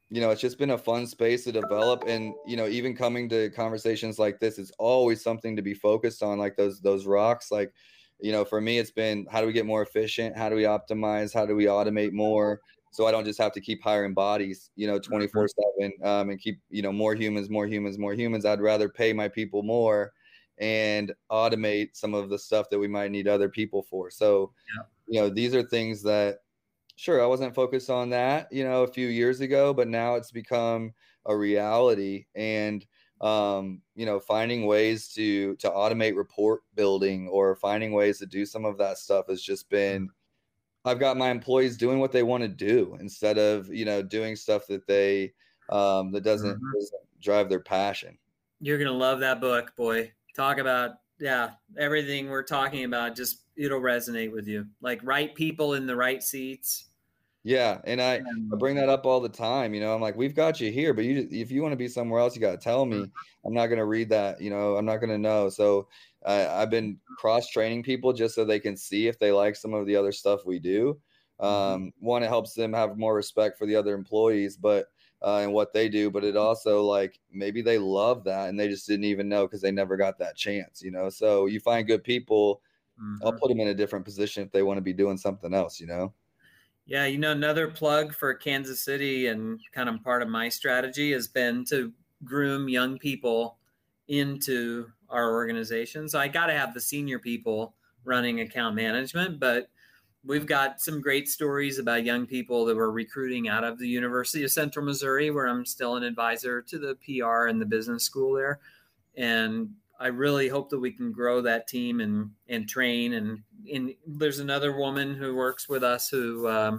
you know, it's just been a fun space to develop. And, you know, even coming to conversations like this, it's always something to be focused on, like those, those rocks. Like, you know, for me, it's been, how do we get more efficient? How do we optimize? How do we automate more? So I don't just have to keep hiring bodies, you know, twenty-four seven, um, and keep, you know, more humans, more humans, more humans. I'd rather pay my people more and automate some of the stuff that we might need other people for. So, yeah. you know, these are things that, sure, I wasn't focused on that, you know, a few years ago, but now it's become a reality. And, um, you know, finding ways to, to automate report building or finding ways to do some of that stuff has just been, I've got my employees doing what they want to do instead of, you know, doing stuff that they, um, that doesn't, mm-hmm. doesn't drive their passion. You're going to love that book, boy. Talk about, yeah, everything we're talking about, just it'll resonate with you. Like right people in the right seats. Yeah. And I, I bring that up all the time. You know, I'm like, we've got you here, but you, if you want to be somewhere else, you got to tell me. I'm not going to read that. You know, I'm not going to know. So uh, I've been cross training people just so they can see if they like some of the other stuff we do. Um, mm-hmm. One, it helps them have more respect for the other employees, but uh, and what they do, but it also like maybe they love that and they just didn't even know because they never got that chance, you know? So you find good people, mm-hmm. I'll put them in a different position if they want to be doing something else, you know? Yeah. You know, another plug for Kansas City and kind of part of my strategy has been to groom young people into our organization. So I got to have the senior people running account management, but we've got some great stories about young people that we're recruiting out of the University of Central Missouri, where I'm still an advisor to the P R and the business school there. And I really hope that we can grow that team and, and train. And, and there's another woman who works with us who, um,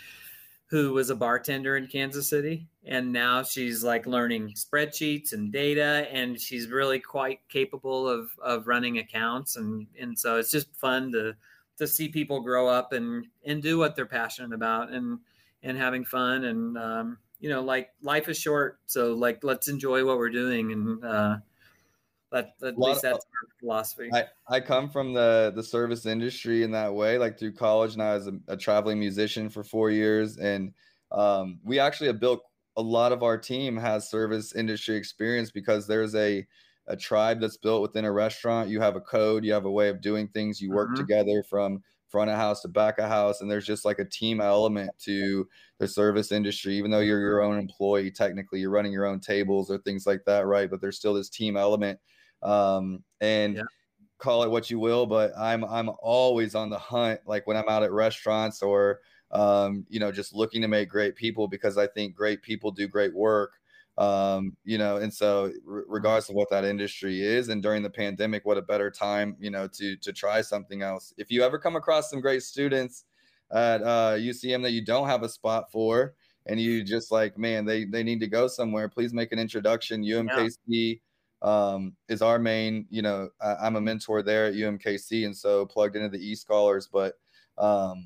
who was a bartender in Kansas City. And now she's like learning spreadsheets and data, and she's really quite capable of, of running accounts. And, and so it's just fun to, to see people grow up and, and do what they're passionate about and, and having fun. And, um, you know, like life is short. So like, let's enjoy what we're doing. And, uh, that, at least that's our philosophy. I, I come from the, the service industry in that way, like through college, and I was a, a traveling musician for four years. And, um, we actually have built a lot of our team has service industry experience because there's a, a tribe that's built within a restaurant. You have a code, you have a way of doing things, you work mm-hmm. together from front of house to back of house. And there's just like a team element to the service industry, even though you're your own employee, technically you're running your own tables or things like that. Right. But there's still this team element. Um, and yeah. call it what you will, but I'm, I'm always on the hunt. Like when I'm out at restaurants or, um, you know, just looking to make great people, because I think great people do great work. Um, you know, and so r- regardless of what that industry is, and during the pandemic, what a better time, you know, to, to try something else. If you ever come across some great students at, uh, U C M that you don't have a spot for, and you just like, man, they, they need to go somewhere, please make an introduction. U M K C, yeah. um, is our main, you know, I, I'm a mentor there at U M K C. And so plugged into the e-scholars, but, um,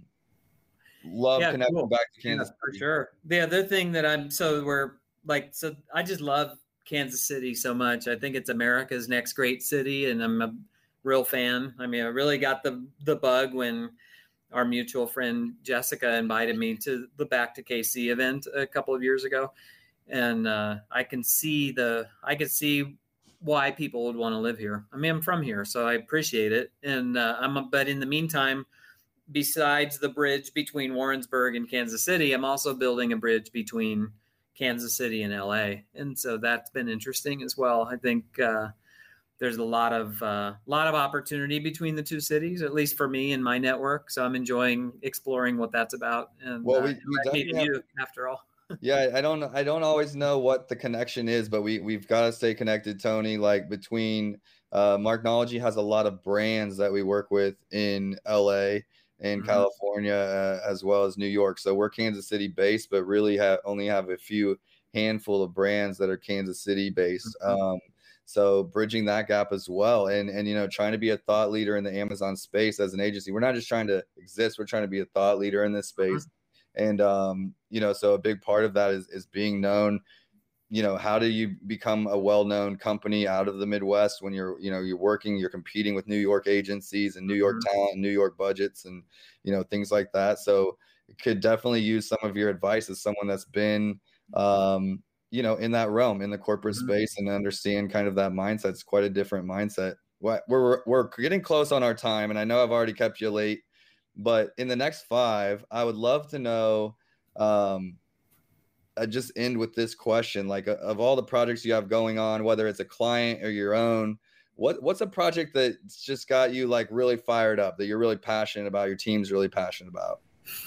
love yeah, connecting cool. back to Kansas. Yeah, for sure. The other thing that I'm, so we're, Like, so I just love Kansas City so much. I think it's America's next great city, and I'm a real fan. I mean, I really got the the bug when our mutual friend Jessica invited me to the Back to K C event a couple of years ago. And uh, I can see the, I could see why people would want to live here. I mean, I'm from here, so I appreciate it. And uh, I'm, a, but in the meantime, besides the bridge between Warrensburg and Kansas City, I'm also building a bridge between Kansas City and L A. And so that's been interesting as well. I think uh, there's a lot of uh, lot of opportunity between the two cities, at least for me and my network. So I'm enjoying exploring what that's about. And well, we, uh, we meeting have, you after all. yeah, I don't I don't always know what the connection is, but we we've got to stay connected, Tony. Like between uh, Marknology has a lot of brands that we work with in L A. in mm-hmm. California, uh, as well as New York. So we're Kansas City based, but really have only have a few handful of brands that are Kansas City based. Mm-hmm. Um, so bridging that gap as well. And, and, you know, trying to be a thought leader in the Amazon space as an agency. We're not just trying to exist. We're trying to be a thought leader in this space. Mm-hmm. And, um, you know, so a big part of that is, is being known. You know, how do you become a well-known company out of the Midwest when you're, you know, you're working, you're competing with New York agencies and New York mm-hmm. talent and New York budgets and, you know, things like that. So it could definitely use some of your advice as someone that's been um, you know, in that realm, in the corporate Mm-hmm. space, and understand kind of that mindset. It's quite a different mindset. We're, we're, we're getting close on our time, and I know I've already kept you late, but in the next five, I would love to know, um, I just end with this question, like, of all the projects you have going on, whether it's a client or your own, what what's a project that's just got you like really fired up, that you're really passionate about, your team's really passionate about?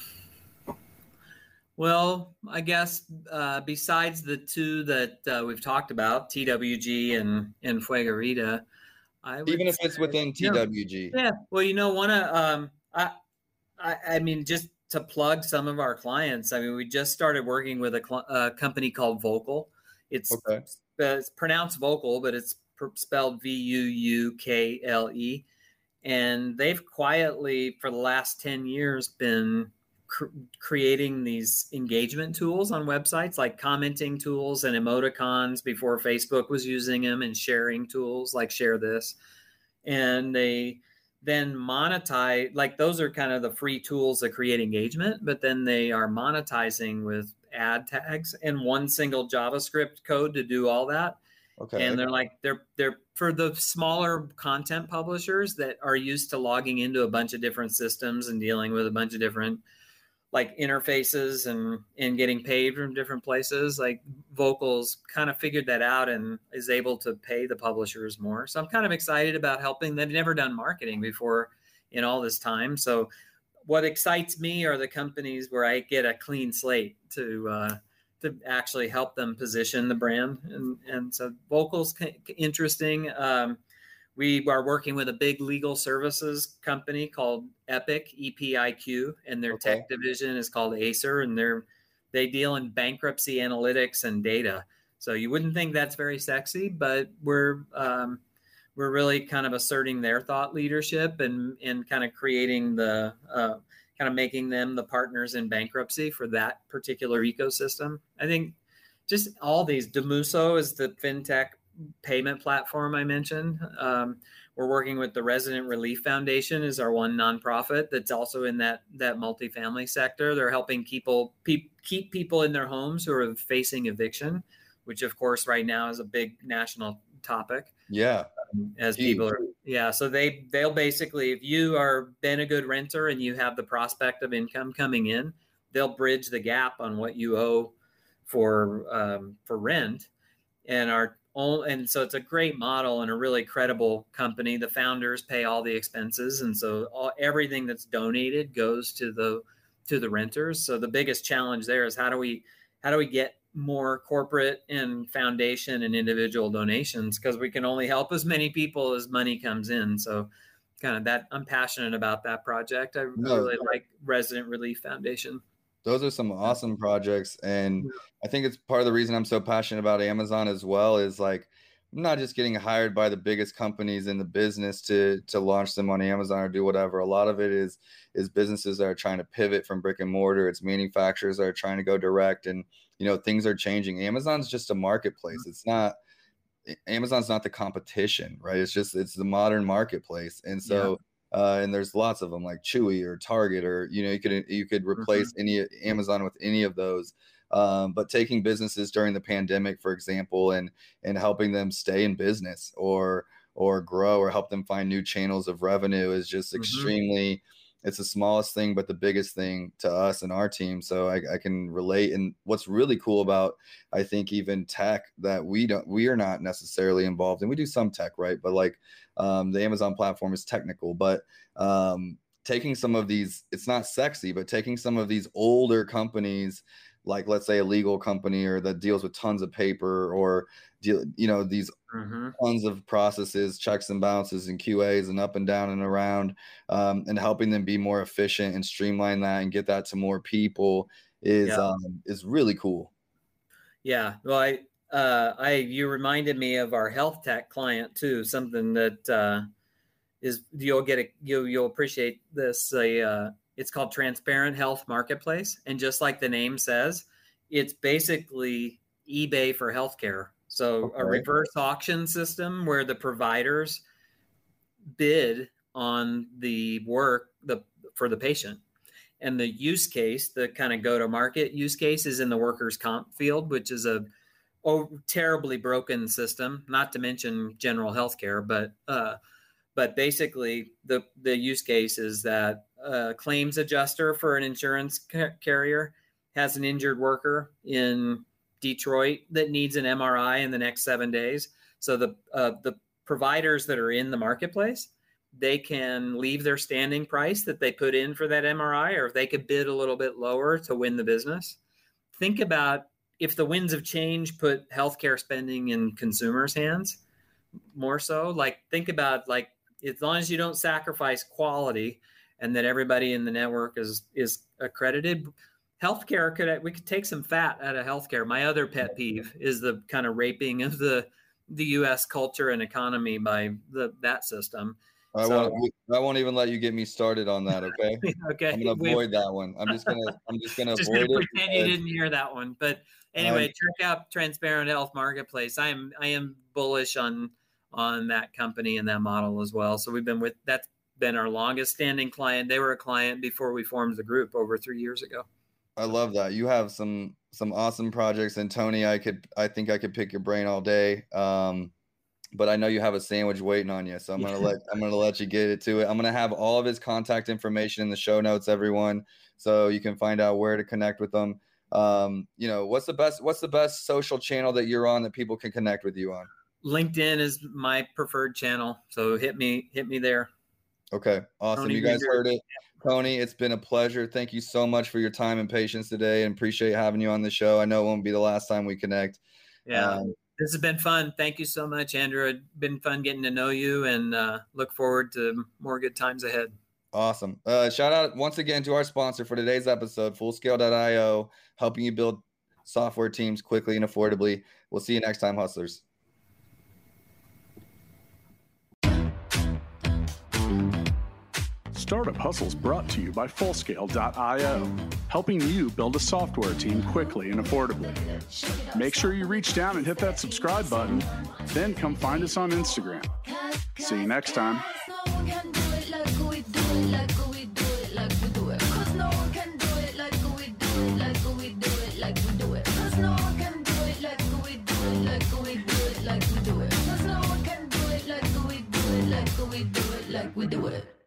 Well, I guess uh, besides the two that uh, we've talked about, T W G and, and Fuego Rita, I would even if say, it's within T W G. Yeah, yeah. Well, you know, one of um, I, I, I mean, just to plug some of our clients. I mean, we just started working with a, cl- a company called Vocal. It's Okay. uh, it's pronounced Vocal, but it's pr- spelled V U U K L E, and they've quietly for the last ten years been cr- creating these engagement tools on websites, like commenting tools and emoticons before Facebook was using them, and sharing tools like Share This. And they then monetize, like those are kind of the free tools that create engagement, but then they are monetizing with ad tags and one single JavaScript code to do all that. Okay. And they're like, they're, they're for the smaller content publishers that are used to logging into a bunch of different systems and dealing with a bunch of different like interfaces and, and getting paid from different places. Like Vocals kind of figured that out and is able to pay the publishers more. So I'm kind of excited about helping. They've never done marketing before in all this time. So what excites me are the companies where I get a clean slate to, uh, to actually help them position the brand. And, and so Vocals interesting. Um, We are working with a big legal services company called Epic, E P I Q, and their Okay. tech division is called Acer, and they're they deal in bankruptcy analytics and data. So you wouldn't think that's very sexy, but we're um, we're really kind of asserting their thought leadership and and kind of creating the uh, kind of making them the partners in bankruptcy for that particular ecosystem. I think just all these. Demuso is the fintech payment platform I mentioned. Um, we're working with the Resident Relief Foundation is our one nonprofit that's also in that that multifamily sector. They're helping people pe- keep people in their homes who are facing eviction, which of course right now is a big national topic. Yeah. Um, as Huge. people are, yeah. So they they'll basically, if you are been a good renter and you have the prospect of income coming in, they'll bridge the gap on what you owe for um, for rent, and our and so it's a great model and a really credible company. The founders pay all the expenses, and so all, everything that's donated goes to the to the renters. So the biggest challenge there is how do we how do we get more corporate and foundation and individual donations, because we can only help as many people as money comes in. So kind of that, I'm passionate about that project. I, No. I really like Resident Relief Foundation. Those are some awesome projects. And I think it's part of the reason I'm so passionate about Amazon as well, is like, I'm not just getting hired by the biggest companies in the business to, to launch them on Amazon or do whatever. A lot of it is, is businesses that are trying to pivot from brick and mortar. It's manufacturers that are trying to go direct, and, you know, things are changing. Amazon's just a marketplace. It's not, Amazon's not the competition, right? It's just, it's the modern marketplace. And so, yeah. Uh, and there's lots of them like Chewy or Target, or, you know, you could, you could replace mm-hmm. any Amazon with any of those. Um, but taking businesses during the pandemic, for example, and, and helping them stay in business or, or grow or help them find new channels of revenue is just mm-hmm. extremely, it's the smallest thing, but the biggest thing to us and our team. So I, I can relate. And what's really cool about, I think, even tech that we don't, we are not necessarily involved in. We do some tech, right? But like um, the Amazon platform is technical, but um, taking some of these, it's not sexy, but taking some of these older companies, like let's say a legal company or that deals with tons of paper, or deal, you know, these mm-hmm. tons of processes, checks and balances and Q As and up and down and around, um, and helping them be more efficient and streamline that and get that to more people is yeah. um, is really cool. Yeah, well, I uh, I you reminded me of our health tech client too. Something that uh, is you'll get a you you'll appreciate this. A uh, It's called Transparent Health Marketplace. And just like the name says, it's basically eBay for healthcare. So okay. a reverse auction system where the providers bid on the work the, for the patient. And the use case, the kind of go-to-market use case, is in the workers' comp field, which is a oh, terribly broken system, not to mention general healthcare. But uh, but basically, the, the use case is that a claims adjuster for an insurance ca- carrier has an injured worker in Detroit that needs an M R I in the next seven days. So the uh, the providers that are in the marketplace, they can leave their standing price that they put in for that M R I, or if they could bid a little bit lower to win the business. Think about if the winds of change put healthcare spending in consumers' hands more so. Like, think about, like, as long as you don't sacrifice quality and that everybody in the network is is accredited, healthcare could, we could take some fat out of healthcare. My other pet peeve is the kind of raping of the the U S culture and economy by the that system. I So- won't. I won't even let you get me started on that. Okay. Okay. I'm gonna we- avoid that one. I'm just gonna. I'm just gonna just avoid gonna it. pretend you because- didn't hear that one. But anyway, check out Transparent Health Marketplace. I am I am bullish on on that company and that model as well. So we've been with that's been our longest standing client. They were a client before we formed the group over three years ago. I love that. You have some some awesome projects, and Tony, I could. I think I could pick your brain all day. Um, but I know you have a sandwich waiting on you, so I'm gonna let I'm gonna let you get it to it. I'm gonna have all of his contact information in the show notes, everyone, so you can find out where to connect with them. Um, you know, what's the best what's the best social channel that you're on that people can connect with you on? LinkedIn is my preferred channel, so hit me hit me there. Okay, awesome. Tony You guys Reader. heard it. Tony, it's been a pleasure. Thank you so much for your time and patience today, and appreciate having you on the show. I know it won't be the last time we connect. Yeah. Um, This has been fun. Thank you so much, Andrew. It's been fun getting to know you, and uh, look forward to more good times ahead. Awesome. Uh, shout out once again to our sponsor for today's episode, Fullscale dot io, helping you build software teams quickly and affordably. We'll see you next time, hustlers. Startup Hustles brought to you by Fullscale dot io, helping you build a software team quickly and affordably. Make sure you reach down and hit that subscribe button, then come find us on Instagram. See you next time. Like we do it.